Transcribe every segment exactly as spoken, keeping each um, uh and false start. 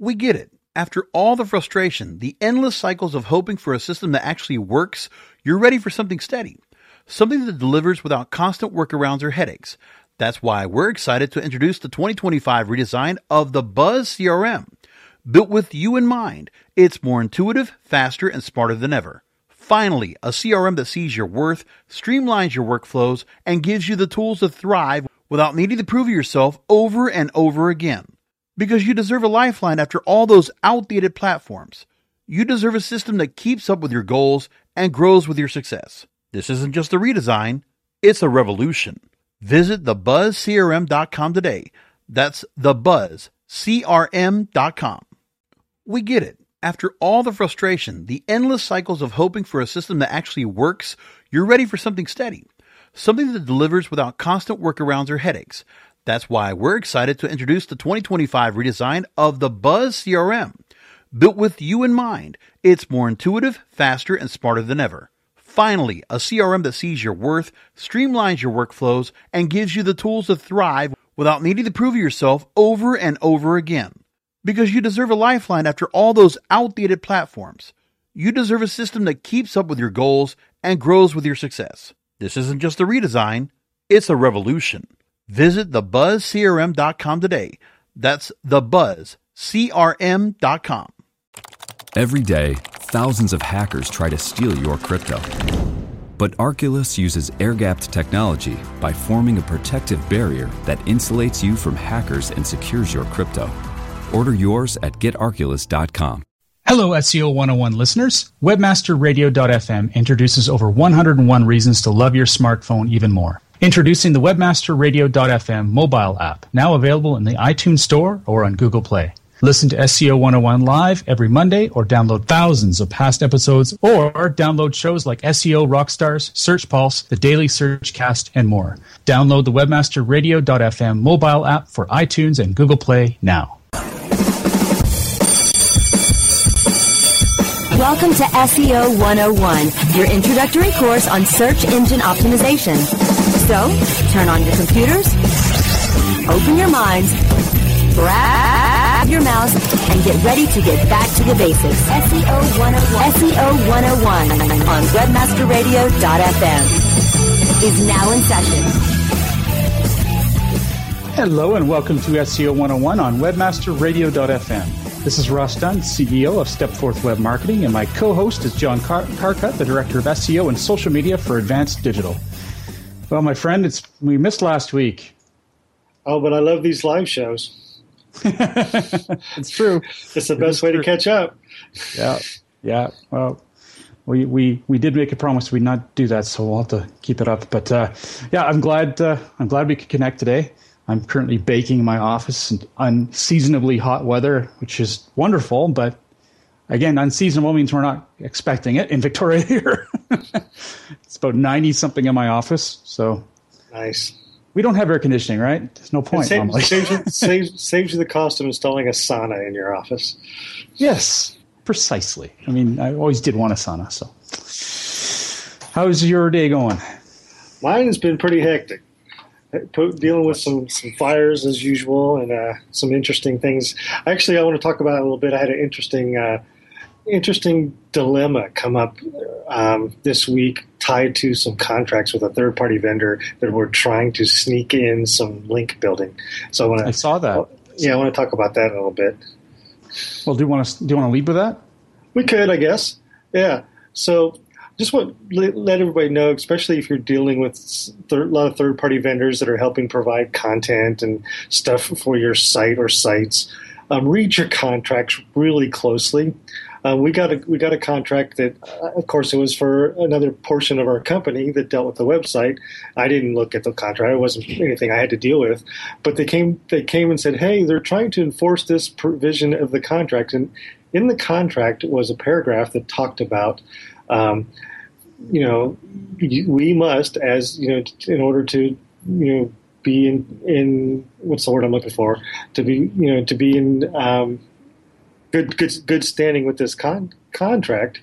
We get it. After all the frustration, the endless cycles of hoping for a system that actually works, you're ready for something steady. Something that delivers without constant workarounds or headaches. That's why we're excited to introduce the twenty twenty-five redesign of the Buzz C R M. Built with you in mind, it's more intuitive, faster, and smarter than ever. Finally, a C R M that sees your worth, streamlines your workflows, and gives you the tools to thrive without needing to prove yourself over and over again. Because you deserve a lifeline after all those outdated platforms. You deserve a system that keeps up with your goals and grows with your success. This isn't just a redesign, it's a revolution. Visit the buzz c r m dot com today. That's the buzz c r m dot com. We get it. After all the frustration, the endless cycles of hoping for a system that actually works, you're ready for something steady. Something that delivers without constant workarounds or headaches. That's why we're excited to introduce the twenty twenty-five redesign of the Buzz C R M. Built with you in mind, it's more intuitive, faster, and smarter than ever. Finally, a C R M that sees your worth, streamlines your workflows, and gives you the tools to thrive without needing to prove yourself over and over again. Because you deserve a lifeline after all those outdated platforms. You deserve a system that keeps up with your goals and grows with your success. This isn't just a redesign, it's a revolution. Visit the buzz c r m dot com today. That's the buzz c r m dot com. Every day, thousands of hackers try to steal your crypto. But Arculus uses air-gapped technology by forming a protective barrier that insulates you from hackers and secures your crypto. Order yours at get arculus dot com. Hello, S E O one oh one listeners. webmaster radio dot f m introduces over one hundred one reasons to love your smartphone even more. Introducing the webmaster radio dot f m mobile app, now available in the iTunes Store or on Google Play. Listen to S E O one oh one live every Monday or download thousands of past episodes or download shows like S E O Rockstars, Search Pulse, The Daily Searchcast, and more. Download the webmaster radio dot f m mobile app for iTunes and Google Play now. Welcome to S E O one oh one, your introductory course on search engine optimization. So, turn on your computers, open your minds, grab your mouse, and get ready to get back to the basics. S E O one oh one, S E O one oh one on webmaster radio dot f m is now in session. Hello and welcome to S E O one oh one on webmaster radio dot f m. This is Ross Dunn, C E O of Stepforth Web Marketing, and my co-host is John Car- Carcutt, the Director of S E O and Social Media for Advanced Digital. Well, my friend, it's we missed last week. Oh, but I love these live shows. It's true. It's the best way to catch up. Yeah, yeah. Well, we, we, we did make a promise we'd not do that, so we'll have to keep it up. But uh, yeah, I'm glad uh, I'm glad we could connect today. I'm currently baking in my office in unseasonably hot weather, which is wonderful. But again, unseasonable means we're not expecting it in Victoria here. It's about ninety something in my office, so nice. We don't have air conditioning, right? There's no point. It saves, saves, you, saves, saves you the cost of installing a sauna in your office. Yes, precisely. I mean, I always did want a sauna. So, how's your day going? Mine has been pretty hectic. Dealing with some, some fires as usual and uh, some interesting things. Actually, I want to talk about it a little bit. I had an interesting uh, interesting dilemma come up um, this week tied to some contracts with a third-party vendor that were trying to sneak in some link building. So I want to. I saw that. Yeah, I want to talk about that a little bit. Well, do you want to do you want to lead with that? We could, I guess. Yeah. So just want to let everybody know, especially if you're dealing with third, a lot of third-party vendors that are helping provide content and stuff for your site or sites. Um, read your contracts really closely. Uh, we got a we got a contract that, uh, of course, it was for another portion of our company that dealt with the website. I didn't look at the contract; it wasn't anything I had to deal with. But they came they came and said, "Hey, they're trying to enforce this provision of the contract." And in the contract was a paragraph that talked about, um, you know, we must, as you know, in order to, you know, be in in what's the word I'm looking for, to be you know to be in. Um, Good, good, good standing with this con- contract,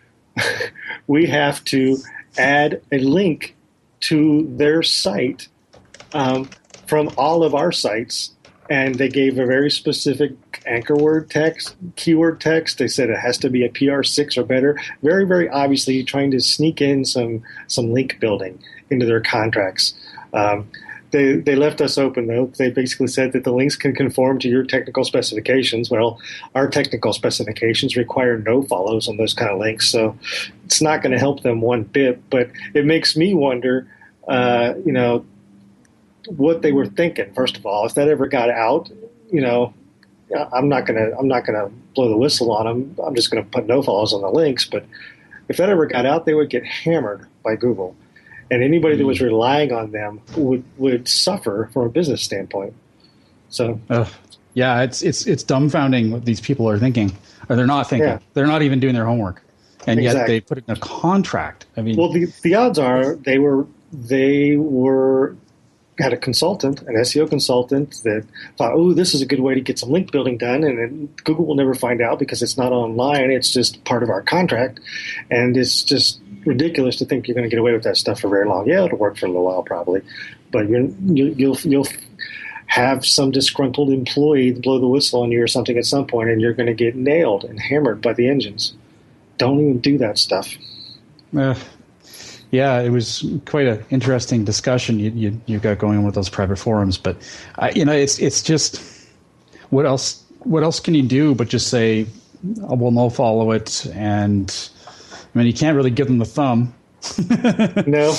we have to add a link to their site um, from all of our sites, and they gave a very specific anchor word text, keyword text. They said it has to be a P R six or better. Very, very obviously trying to sneak in some some link building into their contracts. Um, they they left us open, though. They basically said that the links can conform to your technical specifications. Well, our technical specifications require no follows on those kind of links, so it's not going to help them one bit. But it makes me wonder, uh, you know, what they were thinking. First of all, if that ever got out, you know, I'm not gonna I'm not gonna blow the whistle on them. I'm just gonna put no follows on the links. But if that ever got out, they would get hammered by Google. And anybody that was relying on them would, would suffer from a business standpoint. So, uh, yeah, it's it's it's dumbfounding what these people are thinking, or they're not thinking. Yeah. They're not even doing their homework, and Exactly. yet they put it in a contract. I mean, well, the the odds are they were they were had a consultant, an S E O consultant that thought, oh, this is a good way to get some link building done, and then Google will never find out because it's not online. It's just part of our contract, and it's just ridiculous to think you're going to get away with that stuff for very long. Yeah, it'll work for a little while probably, but you're, you, you'll you'll have some disgruntled employee blow the whistle on you or something at some point, and you're going to get nailed and hammered by the engines. Don't even do that stuff. Uh, yeah, it was quite an interesting discussion you, you you got going with those private forums, but uh, you know, it's it's just what else what else can you do but just say, oh, well, no follow it, and I mean, you can't really give them the thumb. No.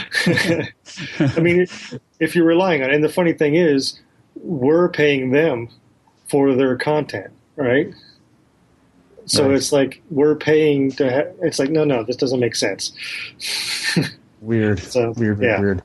I mean, if you're relying on it, and the funny thing is, we're paying them for their content, right? So Right. it's like we're paying to ha- it's like, no, no, this doesn't make sense. Weird, So, weird, yeah. weird.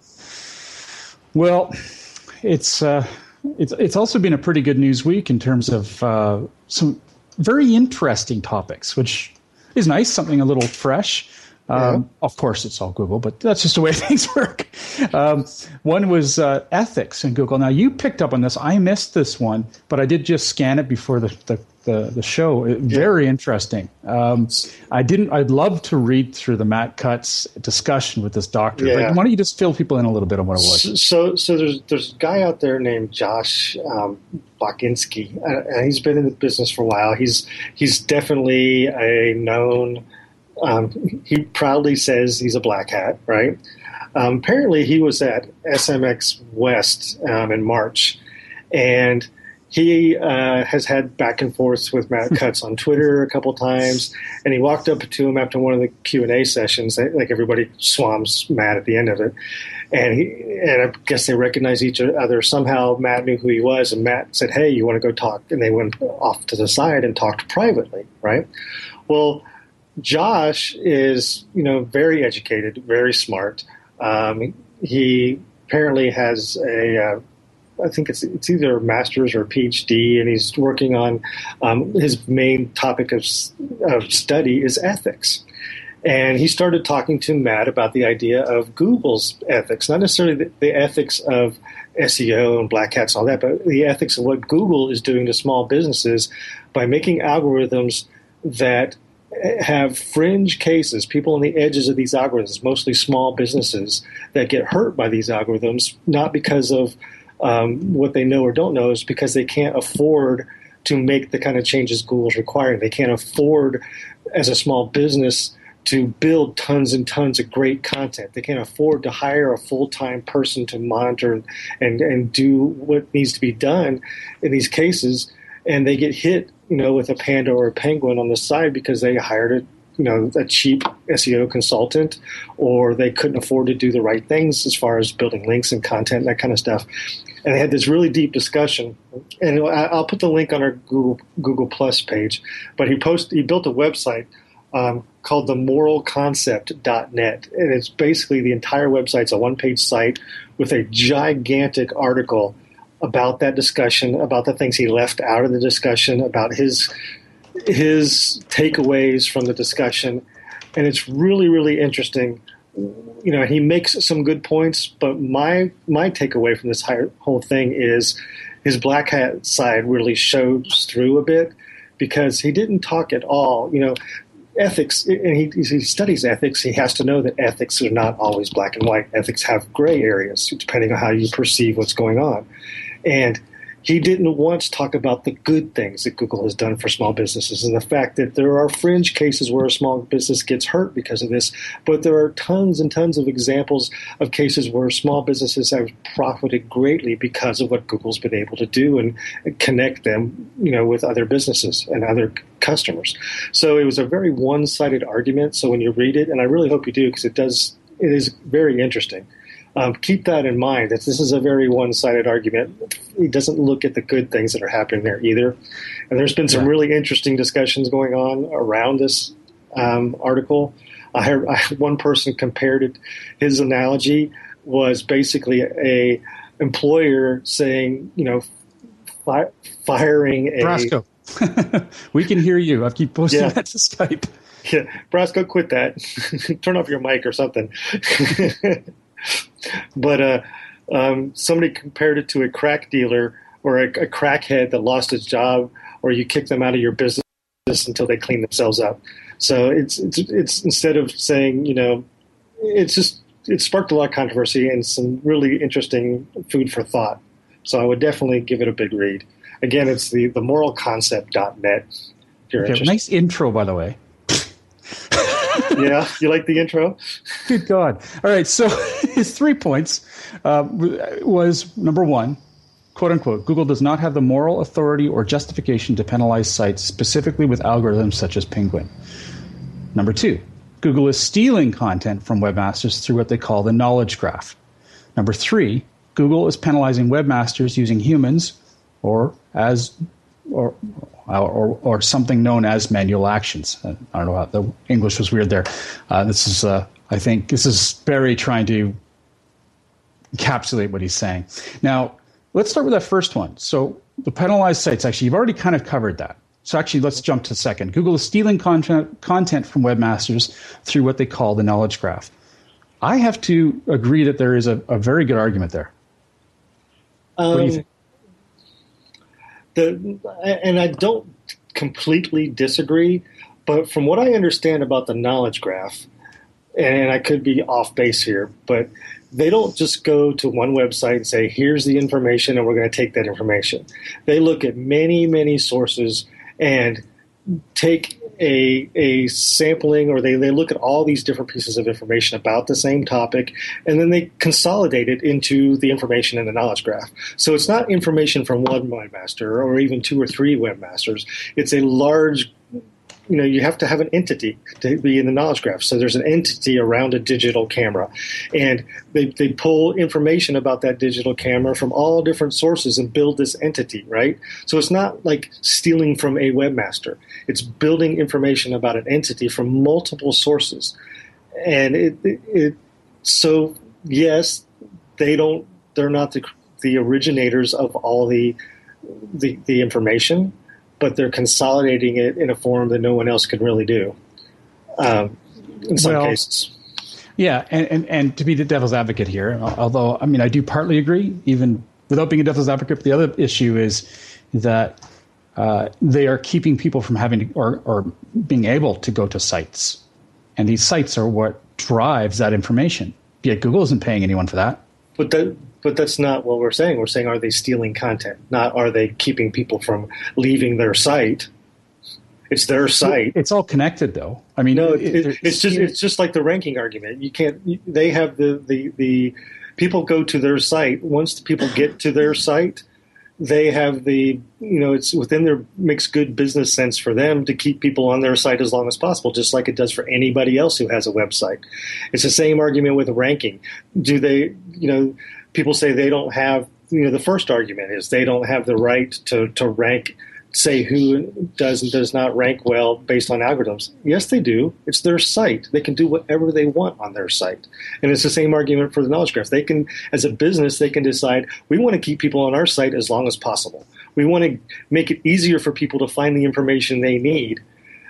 Well, it's uh, it's it's also been a pretty good news week in terms of uh, some very interesting topics, which is nice, something a little fresh. Um, Yeah. Of course, it's all Google, but that's just the way things work. Um, one was uh, ethics in Google. Now, you picked up on this. I missed this one, but I did just scan it before the the, the, the show. It, very interesting. Um, I didn't. I'd love to read through the Matt Cutts discussion with this doctor. Yeah. But why don't you just fill people in a little bit on what it was? So, so there's there's a guy out there named Josh um, Baczynski, uh, and he's been in the business for a while. He's he's definitely a known. Um, he proudly says he's a black hat, right? Um, apparently, he was at S M X West um, in March, and he uh, has had back and forths with Matt Cutts on Twitter a couple times. And he walked up to him after one of the Q and A sessions, like everybody swams Matt at the end of it. And he, and I guess they recognized each other. Somehow Matt knew who he was, and Matt said, "Hey, you want to go talk?" And they went off to the side and talked privately, right? Well, Josh is, you know, very educated, very smart. Um, he apparently has a, uh, I think it's it's either a master's or a P H D, and he's working on um, his main topic of, of study is ethics. And he started talking to Matt about the idea of Google's ethics, not necessarily the, the ethics of S E O and black hats and all that, but the ethics of what Google is doing to small businesses by making algorithms that have fringe cases, people on the edges of these algorithms, mostly small businesses that get hurt by these algorithms, not because of um, what they know or don't know, is because they can't afford to make the kind of changes Google's requiring. They can't afford, as a small business, to build tons and tons of great content. They can't afford to hire a full-time person to monitor and, and do what needs to be done in these cases, and they get hit, you know, with a panda or a penguin on the side because they hired a, you know, a cheap S E O consultant, or they couldn't afford to do the right things as far as building links and content and that kind of stuff. And they had this really deep discussion, and I'll put the link on our Google Google Plus page. But he posted, he built a website um, called the moral concept dot net, and it's basically the entire website's a one-page site with a gigantic article about that discussion, about the things he left out of the discussion, about his his takeaways from the discussion. And it's really, really interesting. You know, he makes some good points, but my my takeaway from this whole thing is his black hat side really shows through a bit, because he didn't talk at all. You know, ethics, and he, he studies ethics. He has to know that ethics are not always black and white. Ethics have gray areas depending on how you perceive what's going on. And he didn't once talk about the good things that Google has done for small businesses and the fact that there are fringe cases where a small business gets hurt because of this, but there are tons and tons of examples of cases where small businesses have profited greatly because of what Google's been able to do and connect them, you know, with other businesses and other customers. So it was a very one-sided argument. So when you read it, and I really hope you do because it does, it is very interesting. Um, keep that in mind, that this is a very one-sided argument. He doesn't look at the good things that are happening there either. And there's been some yeah. really interesting discussions going on around this um, article. I heard, I, one person compared it, his analogy was basically a employer saying, you know, fi- firing a... Brasco, we can hear you. I keep posting yeah. that to Skype. Yeah, Brasco, quit that. Turn off your mic or something. But uh, um, somebody compared it to a crack dealer or a, a crackhead that lost his job, or you kick them out of your business until they clean themselves up. So it's it's, it's instead of saying, you know, it's just it sparked a lot of controversy and some really interesting food for thought. So I would definitely give it a big read. Again, it's the the moral concept dot net. If you're okay, nice intro, by the way. Yeah, you like the intro? Good God. All right, so his three points uh, was, number one, quote unquote, Google does not have the moral authority or justification to penalize sites specifically with algorithms such as Penguin. Number two, Google is stealing content from webmasters through what they call the knowledge graph. Number three, Google is penalizing webmasters using humans or as or or, or something known as manual actions. I don't know how the English was weird there. Uh, this is, uh, I think, this is Barry trying to encapsulate what he's saying. Now, let's start with that first one. So the penalized sites, actually, you've already kind of covered that. So actually, let's jump to second. Google is stealing content, content from webmasters through what they call the knowledge graph. I have to agree that there is a, a very good argument there. Um, what do you think? The, and I don't completely disagree, but from what I understand about the knowledge graph, and I could be off base here, but they don't just go to one website and say, here's the information, and we're going to take that information. They look at many, many sources and take a a sampling, or they, they look at all these different pieces of information about the same topic, and then they consolidate it into the information in the knowledge graph. So it's not information from one webmaster or even two or three webmasters. It's a large, you know, you have to have an entity to be in the knowledge graph. So there's an entity around a digital camera, and they, they pull information about that digital camera from all different sources and build this entity, right? So it's not like stealing from a webmaster. It's building information about an entity from multiple sources. And it, it, it so yes, they don't, they're not the, the originators of all the, the, the information, but they're consolidating it in a form that no one else can really do um, in some well, cases. Yeah, and, and, and to be the devil's advocate here, although, I mean, I do partly agree, even without being a devil's advocate, but the other issue is that uh, they are keeping people from having to, or, or being able to go to sites. And these sites are what drives that information. Yet Google isn't paying anyone for that. But that, But that's not what we're saying. We're saying, are they stealing content? Not are they keeping people from leaving their site? It's their site. It's all connected, though. I mean, no, it, it, it's just it's just like the ranking argument. You can't. They have the, the, the people go to their site. Once the people get to their site, they have the, you know, it's within their, makes good business sense for them to keep people on their site as long as possible, just like it does for anybody else who has a website. It's the same argument with ranking. Do they, you know, people say they don't have, you know, the first argument is they don't have the right to, to rank, say who does and does not rank well based on algorithms. Yes, they do. It's their site. They can do whatever they want on their site. And it's the same argument for the knowledge graph. They can, as a business, they can decide, we want to keep people on our site as long as possible. We want to make it easier for people to find the information they need.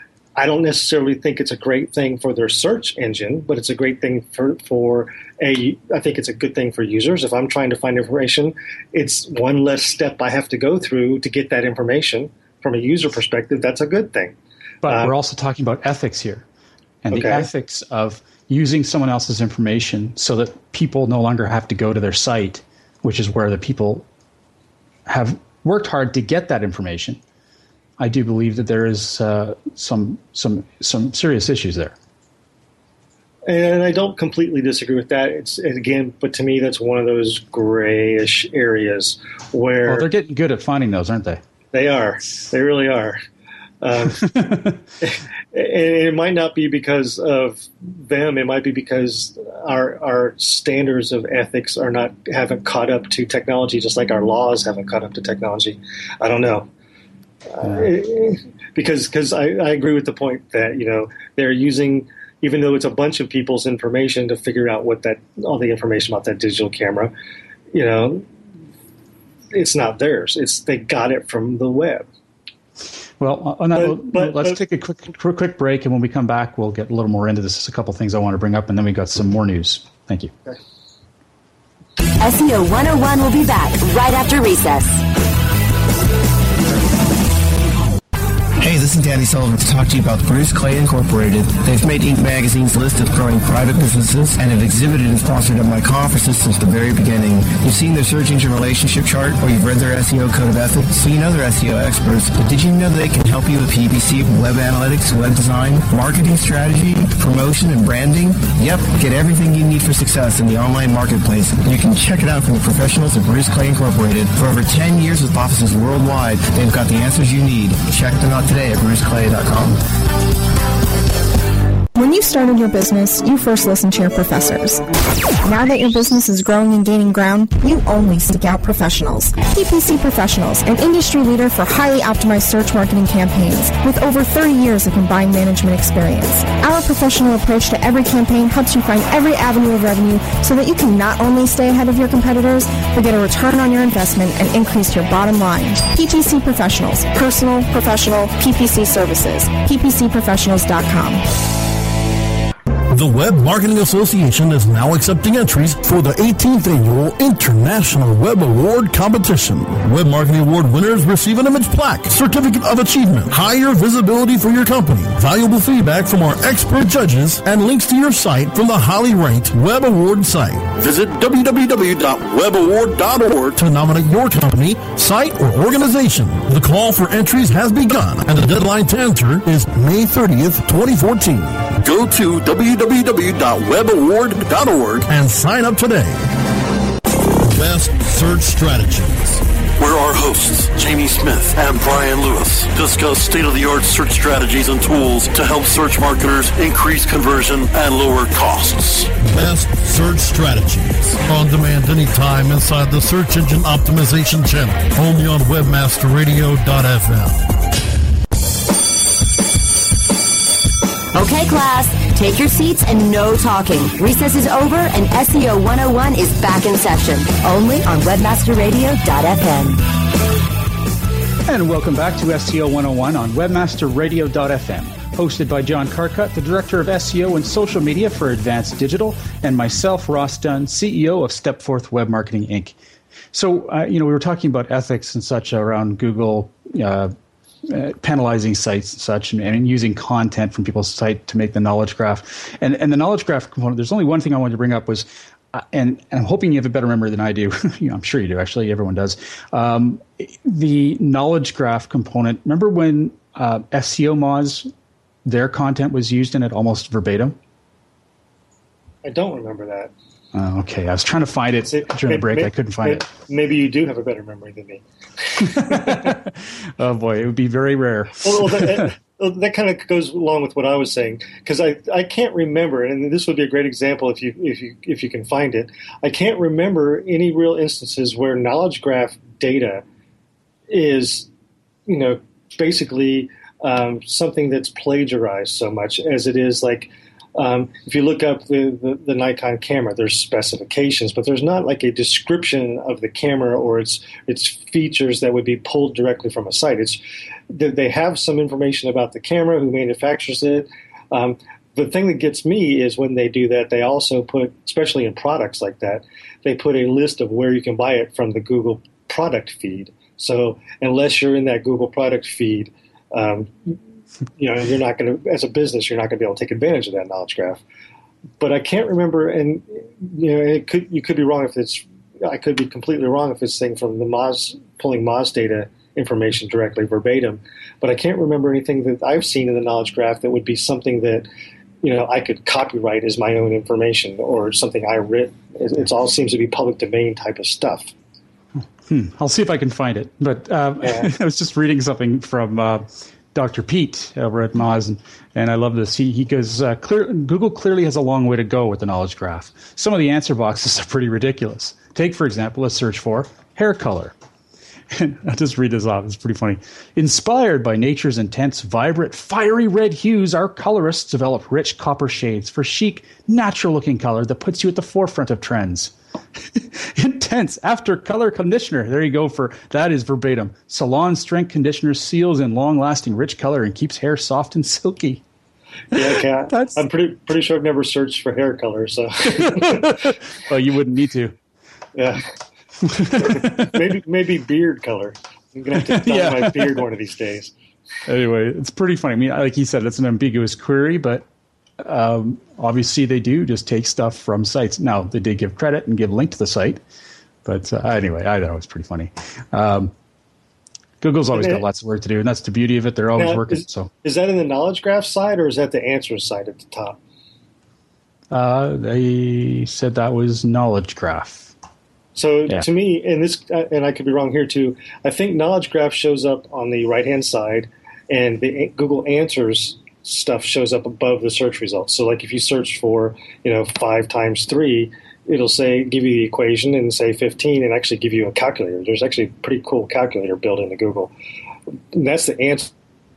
I don't necessarily think it's a great thing for their search engine, but it's a great thing for, for a, I think it's a good thing for users. If I'm trying to find information, it's one less step I have to go through to get that information. From a user perspective, that's a good thing. But um, we're also talking about ethics here, and okay. the ethics of using someone else's information so that people no longer have to go to their site, which is where the people have worked hard to get that information, I do believe that there is uh, some some some serious issues there. And I don't completely disagree with that. It's again, but to me, that's one of those grayish areas where well, they're getting good at finding those, aren't they? They are. They really are. Um, and it might not be because of them. It might be because our our standards of ethics are not haven't caught up to technology, just like our laws haven't caught up to technology. I don't know. Uh, because because I, I agree with the point that, you know, they're using, even though it's a bunch of people's information to figure out what that, all the information about that digital camera, you know, it's not theirs. It's, they got it from the web. Well, on that, but, we'll, but, let's but, take a quick, quick, quick break, and when we come back, we'll get a little more into this. There's a couple things I want to bring up, and then we got some more news. Thank you. Okay. S E O one oh one will be back right after recess. Hey, this is Danny Sullivan to talk to you about Bruce Clay Incorporated. They've made Inc Magazine's list of growing private businesses and have exhibited and sponsored at my conferences since the very beginning. You've seen their search engine relationship chart, or you've read their S E O code of ethics, so you know they're S E O experts. But did you know they can help you with P P C, web analytics, web design, marketing strategy, promotion, and branding? Yep, get everything you need for success in the online marketplace. You can check it out from the professionals at Bruce Clay Incorporated. For over ten years with offices worldwide, they've got the answers you need. Check them out today at bruce clay dot com. When you started your business, you first listened to your professors. Now that your business is growing and gaining ground, you only seek out professionals. P P C Professionals, an industry leader for highly optimized search marketing campaigns with over thirty years of combined management experience. Our professional approach to every campaign helps you find every avenue of revenue so that you can not only stay ahead of your competitors, but get a return on your investment and increase your bottom line. P P C Professionals, personal, professional, P P C services. P P C professionals dot com. The Web Marketing Association is now accepting entries for the eighteenth Annual International Web Award Competition. Web Marketing Award winners receive an image plaque, certificate of achievement, higher visibility for your company, valuable feedback from our expert judges, and links to your site from the highly ranked Web Award site. Visit w w w dot web award dot org to nominate your company, site, or organization. The call for entries has begun, and the deadline to enter is May thirtieth, twenty fourteen. Go to w w w dot web award dot org and sign up today. Best Search Strategies, where our hosts, Jamie Smith and Brian Lewis, discuss state-of-the-art search strategies and tools to help search marketers increase conversion and lower costs. Best Search Strategies, on demand anytime inside the Search Engine Optimization channel, only on webmaster radio dot f m. Okay, class, take your seats and no talking. Recess is over and S E O one oh one is back in session, only on webmaster radio dot f m. And welcome back to S E O one oh one on webmaster radio dot f m, hosted by John Carcutt, the Director of S E O and Social Media for Advanced Digital, and myself, Ross Dunn, C E O of Stepforth Web Marketing, Incorporated. So, uh, you know, we were talking about ethics and such around Google uh Uh, penalizing sites and such, and, and using content from people's site to make the knowledge graph. And and the knowledge graph component, there's only one thing I wanted to bring up was, uh, and, and I'm hoping you have a better memory than I do. you know, I'm sure you do, actually. Everyone does. Um, the knowledge graph component, remember when uh, S E O Moz, their content was used in it almost verbatim? I don't remember that. Uh, okay, I was trying to find it See, during the break. Maybe, I couldn't find maybe, it. Maybe you do have a better memory than me. Oh boy, it would be very rare. well, well, that, that kind of goes along with what I was saying, because I, I can't remember, and this would be a great example if you if you if you can find it. I can't remember any real instances where knowledge graph data is, you know, basically um, something that's plagiarized so much as it is like. Um, if you look up the, the, the Nikon camera, there's specifications, but there's not like a description of the camera or its its features that would be pulled directly from a site. It's they have some information about the camera, who manufactures it. Um, the thing that gets me is when they do that, they also put, especially in products like that, they put a list of where you can buy it from the Google product feed. So unless you're in that Google product feed, um, you know, you're not going to, as a business, you're not going to be able to take advantage of that knowledge graph. But I can't remember, and you know, it could you could be wrong if it's I could be completely wrong if it's saying from the Moz, pulling Moz data information directly verbatim, but I can't remember anything that I've seen in the knowledge graph that would be something that, you know, I could copyright as my own information or something I writ. It, it all seems to be public domain type of stuff. Hmm. I'll see if I can find it. But uh, yeah. I was just reading something from uh, Doctor Pete over at Moz, and, and I love this. He, he goes, uh, clear, Google clearly has a long way to go with the knowledge graph. Some of the answer boxes are pretty ridiculous. Take, for example, a search for hair color. I'll just read this off. It's pretty funny. Inspired by nature's intense, vibrant, fiery red hues, our colorists develop rich copper shades for chic, natural-looking color that puts you at the forefront of trends. Intense after color conditioner. There you go. For that is verbatim. Salon strength conditioner seals in long-lasting rich color and keeps hair soft and silky. Yeah, Kat. That's... I'm pretty pretty sure I've never searched for hair color. So, well, you wouldn't need to. Yeah. maybe maybe beard color. I'm gonna have to dye yeah. my beard one of these days. Anyway, it's pretty funny. I mean, like you said, it's an ambiguous query, but um, obviously they do just take stuff from sites. Now they did give credit and give a link to the site, but uh, anyway, I thought it was pretty funny. Um, Google's always got lots of work to do, and that's the beauty of it. They're always now, working. Is, so is that in the knowledge graph side, or is that the answers side at the top? Uh, they said that was knowledge graph. So yeah. to me, and this, uh, and I could be wrong here too, I think knowledge graph shows up on the right-hand side, and the Google Answers stuff shows up above the search results. So like if you search for, you know, five times three, it'll say, give you the equation and say fifteen and actually give you a calculator. There's actually a pretty cool calculator built into Google. And that's the answer.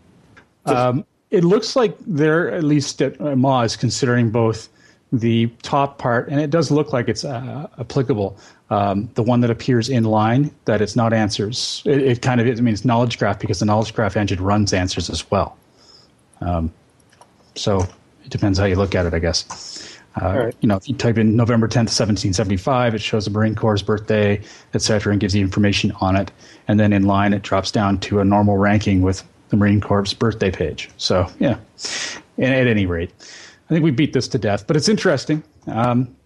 Um, it looks like they're, at least at Moz, considering both the top part, and it does look like it's uh, applicable. Um, the one that appears in line, that it's not answers. It, it kind of is, I mean, it's knowledge graph because the knowledge graph engine runs answers as well. Um, so it depends how you look at it, I guess. Uh, right. You know, if you type in November tenth, seventeen seventy-five, it shows the Marine Corps' birthday, et cetera, and gives you information on it. And then in line, it drops down to a normal ranking with the Marine Corps' birthday page. So, yeah, and at any rate, I think we beat this to death, but it's interesting. Um,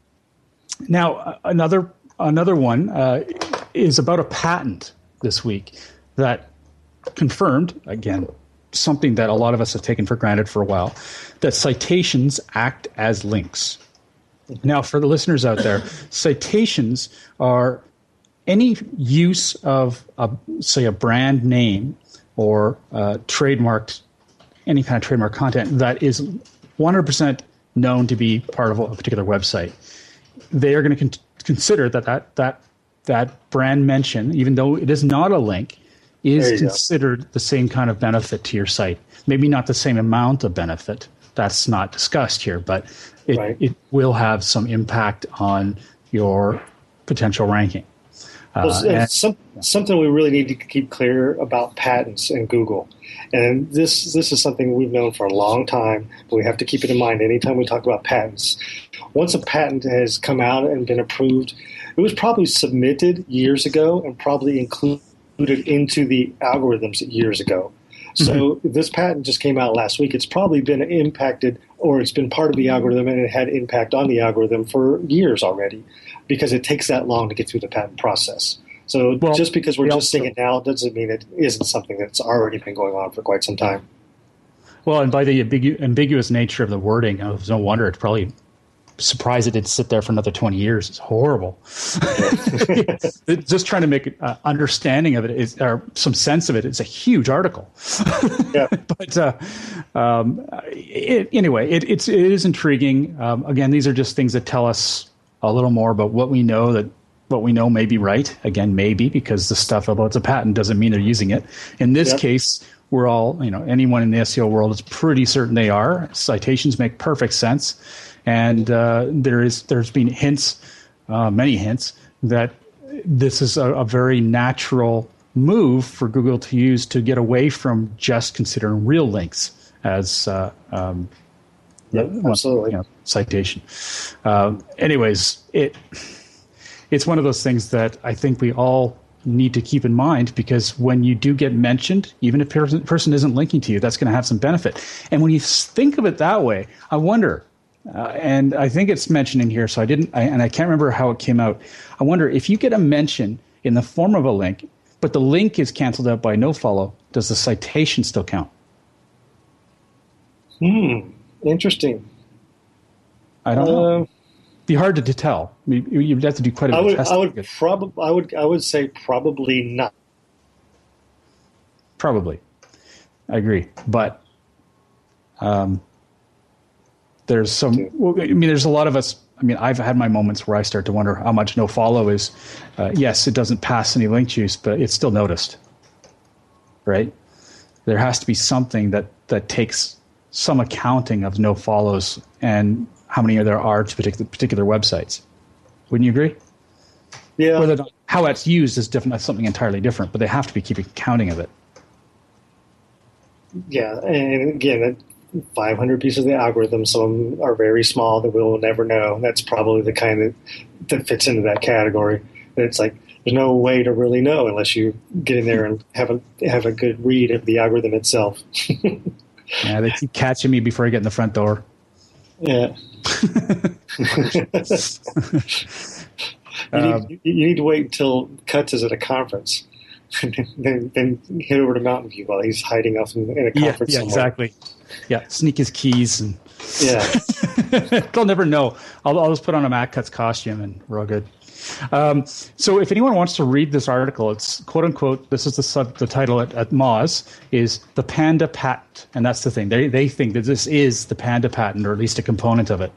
now, another another one uh, is about a patent this week that confirmed, again, something that a lot of us have taken for granted for a while, that citations act as links. Now, for the listeners out there, citations are any use of, a, say, a brand name or uh, trademarked, any kind of trademark content that is one hundred percent known to be part of a particular website. They are going to con- consider that, that that that brand mention, even though it is not a link, is considered go. the same kind of benefit to your site. Maybe not the same amount of benefit. That's not discussed here, but it, right. it will have some impact on your potential ranking. Well, uh, and, some, something we really need to keep clear about patents in Google. And this this is something we've known for a long time, but we have to keep it in mind anytime we talk about patents. Once a patent has come out and been approved, it was probably submitted years ago and probably included into the algorithms years ago. So mm-hmm. this patent just came out last week. It's probably been impacted, or it's been part of the algorithm and it had impact on the algorithm for years already, because it takes that long to get through the patent process. So well, just because we're we just also, seeing it now doesn't mean it isn't something that's already been going on for quite some time. Well, and by the ambigu- ambiguous nature of the wording, oh, no wonder it's probably surprised it didn't sit there for another twenty years. It's horrible. Just trying to make uh, understanding of it is, or some sense of it. It's a huge article. Yeah. But uh, um, it, anyway, it, it's it is intriguing. Um, again, these are just things that tell us a little more about what we know that. What we know may be right. Again, maybe, because the stuff about the patent doesn't mean they're using it. In this yep. case, we're all, you know, anyone in the S E O world is pretty certain they are. Citations make perfect sense. And uh, there is, there's been hints, uh, many hints, that this is a, a very natural move for Google to use to get away from just considering real links as uh, um, yep, absolutely. You know, citation. Uh, anyways, it... It's one of those things that I think we all need to keep in mind, because when you do get mentioned, even if a person, person isn't linking to you, that's going to have some benefit. And when you think of it that way, I wonder, Uh, and I think it's mentioned in here, so I didn't, I, and I can't remember how it came out. I wonder if you get a mention in the form of a link, but the link is canceled out by nofollow, does the citation still count? Hmm. Interesting. I don't uh, know. Be hard to, to tell. I mean, you'd have to do quite a bit I would, of testing. I would probably, I would, I would say probably not. Probably, I agree. But um, there's some. Well, I mean, there's a lot of us. I mean, I've had my moments where I start to wonder how much nofollow is. Uh, yes, it doesn't pass any link juice, but it's still noticed, right? There has to be something that that takes some accounting of no follows and how many there are to particular particular websites. Wouldn't you agree? Yeah. Whether how that's used is different. That's something entirely different. But they have to be keeping counting of it. Yeah, and again, five hundred pieces of the algorithm. Some are very small that we'll never know. That's probably the kind that that fits into that category. It's like there's no way to really know unless you get in there and have a have a good read of the algorithm itself. Yeah, they keep catching me before I get in the front door. Yeah. you, um, need, you need to wait until Cutts is at a conference, then, then head over to Mountain View while he's hiding off in, in a conference. Yeah, yeah exactly. Yeah, sneak his keys and yeah, they'll never know. I'll, I'll just put on a Matt Cutts costume and we're all good. Um, so if anyone wants to read this article, it's quote unquote, this is the sub, the title at, at Moz is the Panda patent. And that's the thing. They, they think that this is the Panda patent, or at least a component of it.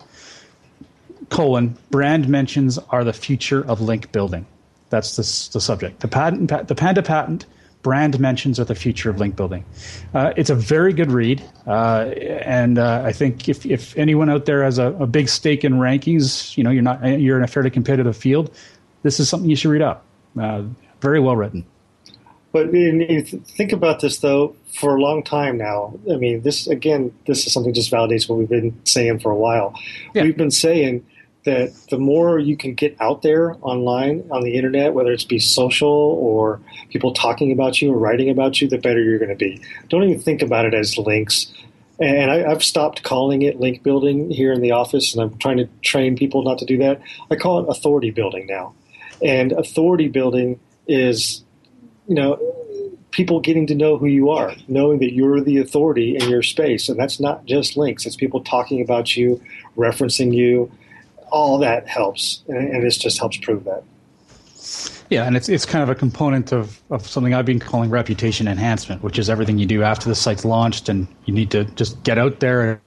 Colon, brand mentions are the future of link building. That's the, the subject. The patent, the Panda patent, brand mentions are the future of link building. Uh, it's a very good read. Uh, and uh, I think if, if anyone out there has a, a big stake in rankings, you know, you're not, you're in a fairly competitive field, this is something you should read up. Uh, very well written. But you think about this, though, for a long time now. I mean, this, again, this is something just validates what we've been saying for a while. Yeah. We've been saying that the more you can get out there online on the internet, whether it's be social or people talking about you or writing about you, the better you're going to be. Don't even think about it as links. And I, I've stopped calling it link building here in the office, and I'm trying to train people not to do that. I call it authority building now. And authority building is, you know, people getting to know who you are, knowing that you're the authority in your space. And that's not just links. It's people talking about you, referencing you. All that helps, and this just helps prove that. Yeah, and it's it's kind of a component of, of something I've been calling reputation enhancement, which is everything you do after the site's launched, and you need to just get out there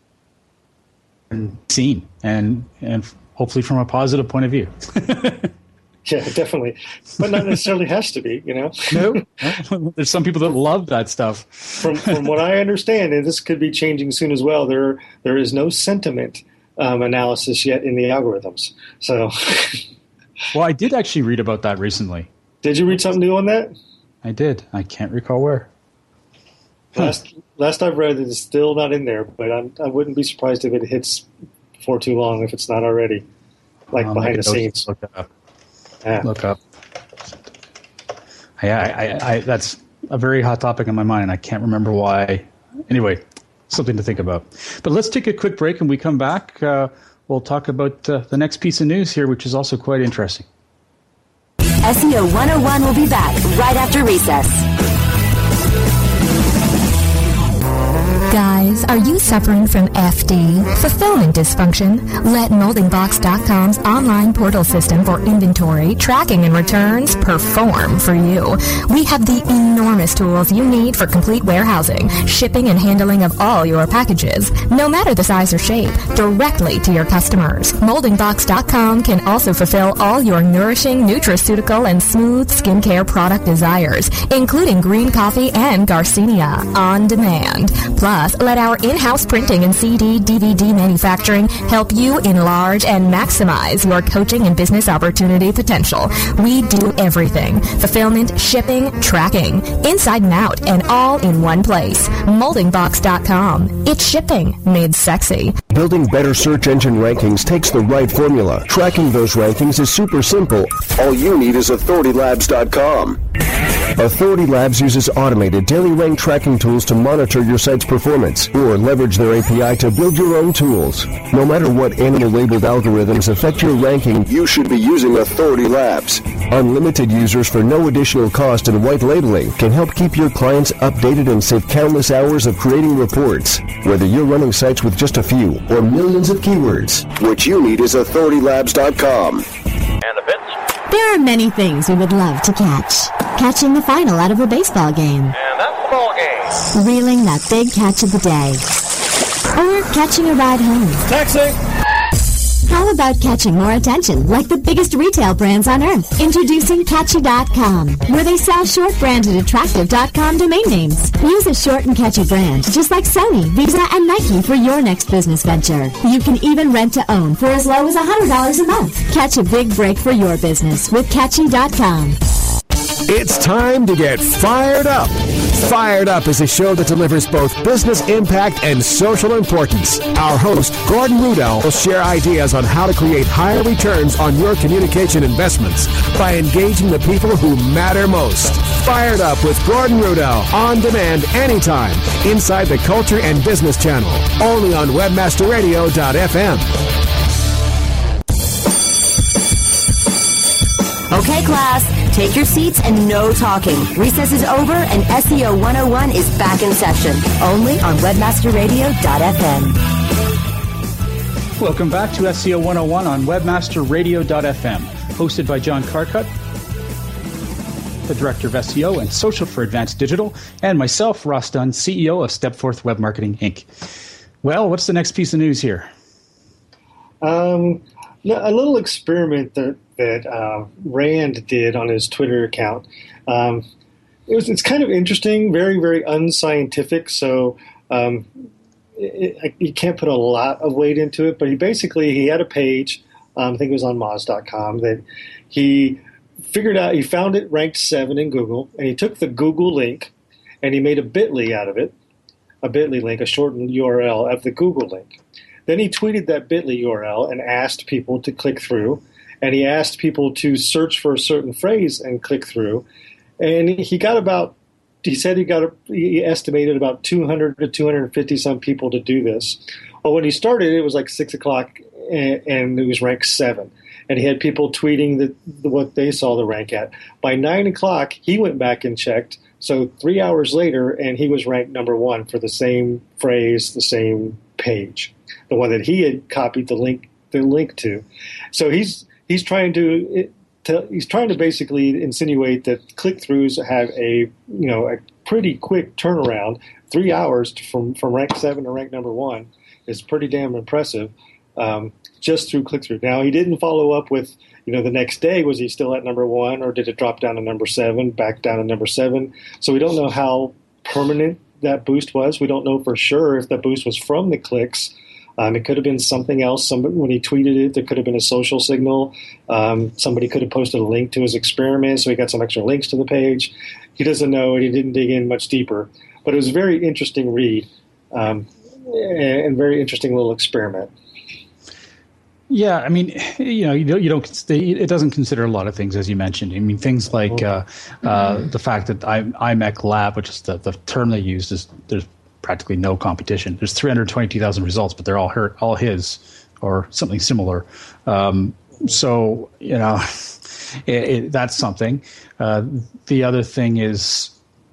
and seen, and and hopefully from a positive point of view. Yeah, definitely, but not necessarily has to be. You know, no, there's some people that love that stuff. From from what I understand, and this could be changing soon as well. There there is no sentiment Um, analysis yet in the algorithms. So, well, I did actually read about that recently. Did you read something new on that? I did. I can't recall where. Last huh. last I've read, it is still not in there, but I'm, I wouldn't be surprised if it hits for too long if it's not already, like um, behind the scenes. Look up. Yeah. Look up. Yeah, I, I, I, that's a very hot topic in my mind, and I can't remember why. Anyway. Something to think about. But let's take a quick break, and we come back. Uh, we'll talk about uh, the next piece of news here, which is also quite interesting. S E O one oh one will be back right after recess. Guys, are you suffering from F D, fulfillment dysfunction? Let molding box dot com's online portal system for inventory, tracking, and returns perform for you. We have the enormous tools you need for complete warehousing, shipping, and handling of all your packages, no matter the size or shape, directly to your customers. molding box dot com can also fulfill all your nourishing, nutraceutical, and smooth skincare product desires, including green coffee and Garcinia on demand. Plus, let our in-house printing and C D, D V D manufacturing help you enlarge and maximize your coaching and business opportunity potential. We do everything. Fulfillment, shipping, tracking, inside and out, and all in one place. molding box dot com. It's shipping made sexy. Building better search engine rankings takes the right formula. Tracking those rankings is super simple. All you need is authority labs dot com. Authority Labs uses automated daily rank tracking tools to monitor your site's performance or leverage their A P I to build your own tools. No matter what animal-labeled algorithms affect your ranking, you should be using Authority Labs. Unlimited users for no additional cost and white labeling can help keep your clients updated and save countless hours of creating reports. Whether you're running sites with just a few or millions of keywords, what you need is authority labs dot com. And the pitch. There are many things we would love to catch. Catching the final out of a baseball game. And that's the ball game. Reeling that big catch of the day. Or catching a ride home. Taxi! How about catching more attention, like the biggest retail brands on earth? Introducing Catchy dot com, where they sell short-branded attractive .com domain names. Use a short and catchy brand, just like Sony, Visa, and Nike for your next business venture. You can even rent to own for as low as one hundred dollars a month. Catch a big break for your business with Catchy dot com. It's time to get fired up. Fired Up is a show that delivers both business impact and social importance. Our host, Gordon Rudell, will share ideas on how to create higher returns on your communication investments by engaging the people who matter most. Fired Up with Gordon Rudell, on demand anytime, inside the Culture and Business Channel, only on webmaster radio dot f m. Okay, class, take your seats and no talking. Recess is over and S E O one oh one is back in session, only on webmaster radio dot f m. Welcome back to S E O one oh one on webmaster radio dot f m, hosted by John Carcutt, the Director of S E O and Social for Advanced Digital, and myself, Ross Dunn, C E O of Stepforth Web Marketing, Incorporated. Well, what's the next piece of news here? Um, a little experiment that that uh, Rand did on his Twitter account. Um, it was it's kind of interesting, very very unscientific. So um, it, it, you can't put a lot of weight into it. But he basically he had a page. Um, I think it was on Moz dot com that he figured out. He found it ranked seven in Google, and he took the Google link and he made a bit dot l y out of it, a bit dot l y link, a shortened U R L of the Google link. Then he tweeted that bit dot l y U R L and asked people to click through. And he asked people to search for a certain phrase and click through. And he got about, he said he got, a, he estimated about two hundred to two hundred fifty some people to do this. Well, when he started, it was like six o'clock and, and it was ranked seven. And he had people tweeting the, the, what they saw the rank at. By nine o'clock, he went back and checked. So three hours later, and he was ranked number one for the same phrase, the same page, the one that he had copied the link, the link to. So he's, He's trying to, to he's trying to basically insinuate that click-throughs have a you know a pretty quick turnaround. Three hours to, from from rank seven to rank number one is pretty damn impressive, um, just through click-through. Now he didn't follow up with you know the next day was he still at number one or did it drop down to number seven, back down to number seven? So we don't know how permanent that boost was. We don't know for sure if the boost was from the clicks. Um, it could have been something else. Somebody, when he tweeted it, there could have been a social signal. Um, somebody could have posted a link to his experiment, so he got some extra links to the page. He doesn't know, and he didn't dig in much deeper. But it was a very interesting read um, and very interesting little experiment. Yeah, I mean, you know, you don't, you don't. It doesn't consider a lot of things, as you mentioned. I mean, things like uh, uh, the fact that I, IMEC Lab, which is the, the term they used, is there's practically no competition. There's three hundred twenty-two thousand results, but they're all her, all his or something similar. Um, so, you know, it, it, that's something. Uh, the other thing is,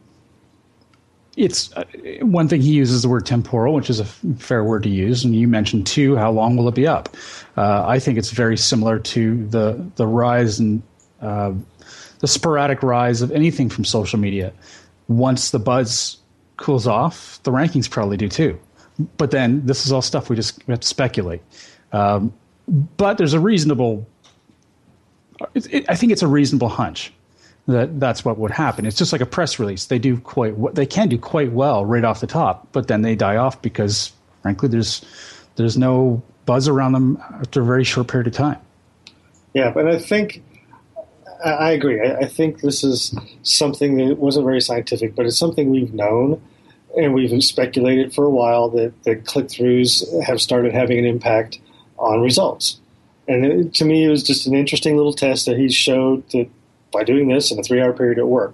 it's uh, one thing he uses the word temporal, which is a fair word to use. And you mentioned too, how long will it be up? Uh, I think it's very similar to the the rise and uh, the sporadic rise of anything from social media. Once the buzz cools off, the rankings probably do too. But then this is all stuff we just we have to speculate. Um, but there's a reasonable, it, it, I think it's a reasonable hunch that that's what would happen. It's just like a press release. They do quite, they can do quite well right off the top, but then they die off because, frankly, there's there's no buzz around them after a very short period of time. Yeah, but I think I agree. I, I think this is something that wasn't very scientific, but it's something we've known. And we've speculated for a while that, that click-throughs have started having an impact on results. And it, to me, it was just an interesting little test that he showed that by doing this in a three-hour period, it worked.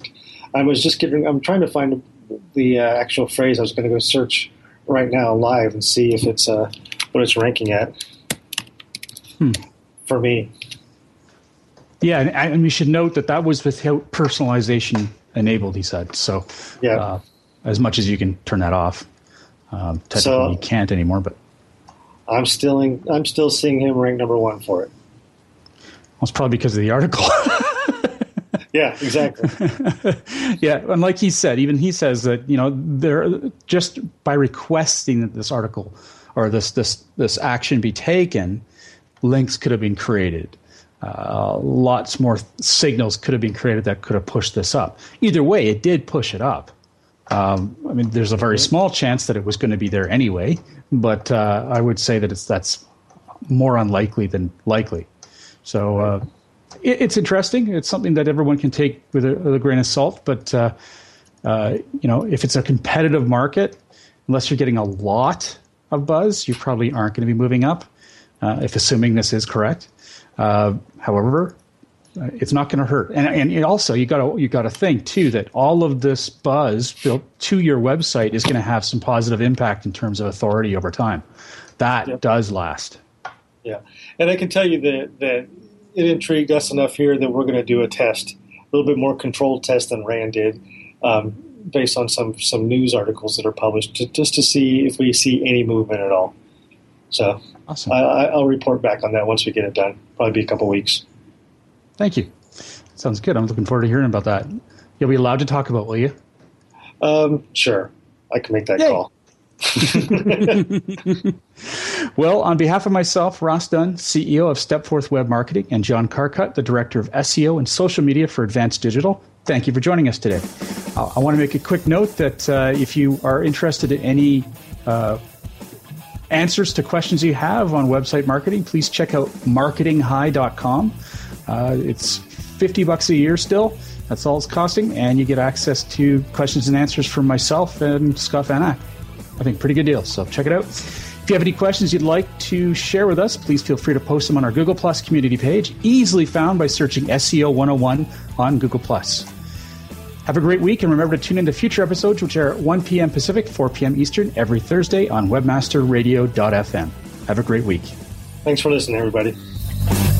I was just giving. I'm trying to find the uh, actual phrase. I was going to go search right now live and see if it's uh, what it's ranking at hmm. for me. Yeah, and, and we should note that that was without personalization enabled, he said. So yeah. uh, as much as you can turn that off. Um, technically, so, you can't anymore, but I'm still in, I'm still seeing him ranked number one for it. Well, it's probably because of the article. Yeah, exactly. Yeah, and like he said, even he says that, you know, they're just by requesting that this article or this this this action be taken, links could have been created. Uh, lots more signals could have been created that could have pushed this up. Either way, it did push it up. Um, I mean, there's a very small chance that it was going to be there anyway, but uh, I would say that it's that's more unlikely than likely. So uh, it, it's interesting. It's something that everyone can take with a, with a grain of salt. But uh, uh, you know, if it's a competitive market, unless you're getting a lot of buzz, you probably aren't going to be moving up. Uh, if assuming this is correct, uh, however. It's not going to hurt, and and also you got to you got to think too that all of this buzz built to your website is going to have some positive impact in terms of authority over time. That yep. does last. Yeah, and I can tell you that that it intrigued us enough here that we're going to do a test, a little bit more controlled test than Rand did, um, based on some some news articles that are published, to, just to see if we see any movement at all. So awesome. I, I'll report back on that once we get it done. Probably be a couple weeks. Thank you. Sounds good. I'm looking forward to hearing about that. You'll be allowed to talk about, will you? Um, sure. I can make that Yay. call. Well, on behalf of myself, Ross Dunn, C E O of Stepforth Web Marketing, and John Carcutt, the Director of S E O and Social Media for Advanced Digital, thank you for joining us today. Uh, I want to make a quick note that uh, if you are interested in any uh, answers to questions you have on website marketing, please check out marketing high dot com. Uh, it's fifty bucks a year still. That's all it's costing, and you get access to questions and answers from myself and Scott Van Ack. I think pretty good deal, so check it out. If you have any questions you'd like to share with us, please feel free to post them on our Google Plus community page, easily found by searching S E O one oh one on Google Plus. Have a great week, and remember to tune in to future episodes, which are at one p.m. Pacific, four p.m. Eastern, every Thursday on webmaster radio dot f m. Have a great week. Thanks for listening, everybody.